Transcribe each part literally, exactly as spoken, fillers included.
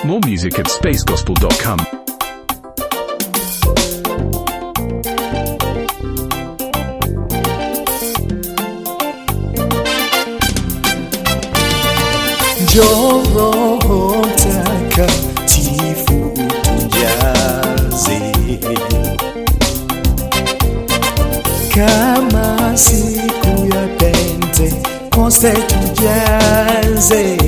More music at space gospel dot com. Njoo Roho Mtakatifu tujaze, kama siku ya Pentekoste tujaze.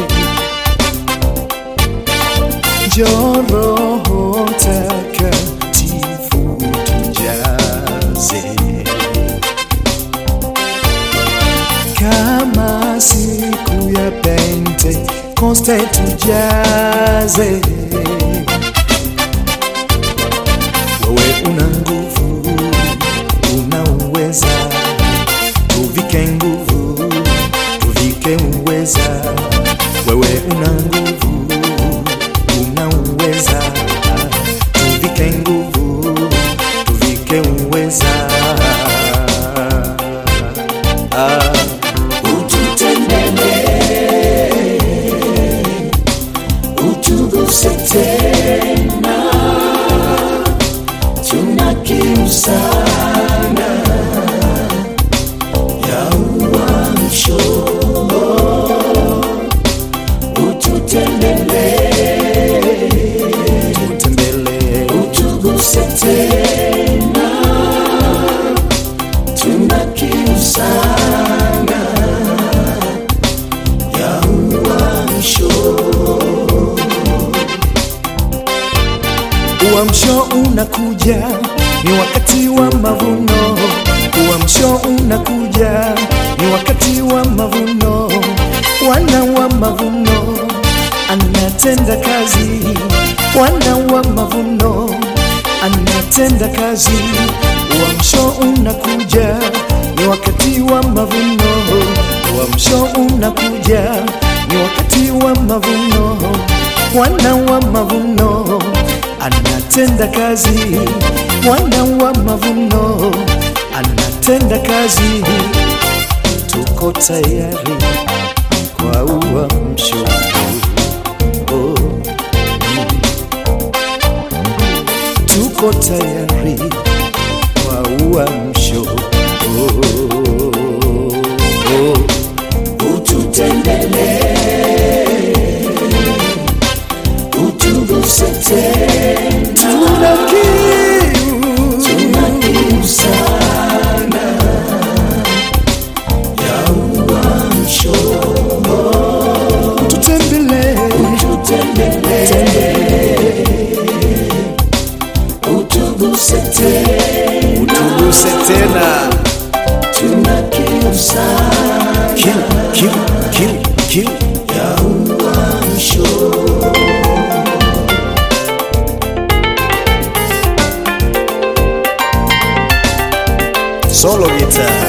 Njoo Roho Mtakatifu tujaze, kama siku ya Pentekoste tujaze. Wewe una nguvu, una uweza, tuvike nguvu, tuvike uweza. Wewe una nguvu, una uweza, tuvike nguvu, tuvike uweza. Ah. Utuguse tena, tuna kiu sana ya uamsho. Ututembelee, ututembelee, utuguse tena, tuna kiu sana ya uamsho. Uamsho unakuja, ni wakati wa mavuno. Uamsho unakuja, ni wakati wa mavuno. Bwana wa mavuno anatenda kazi. Bwana wa mavuno anatenda kazi. Uamsho unakuja, ni wakati wa mavuno. Uamsho unakuja, ni wakati wa mavuno. Bwana wa mavuno anatenda kazi. Bwana wa mavuno anatenda kazi. Tuko tayari kwa uamsho. Oh. Tuko tayari kwa uamsho. Oh. Oh. Ututembelee, utuguse tena, tuna kiu, tuna kiu sana ya uamsho. Ututembelee, ututembelee, utuguse tena, utuguse tena, tuna kiu sana, kiu, kiu, kiu, kiu ya uamsho. Solo guitar.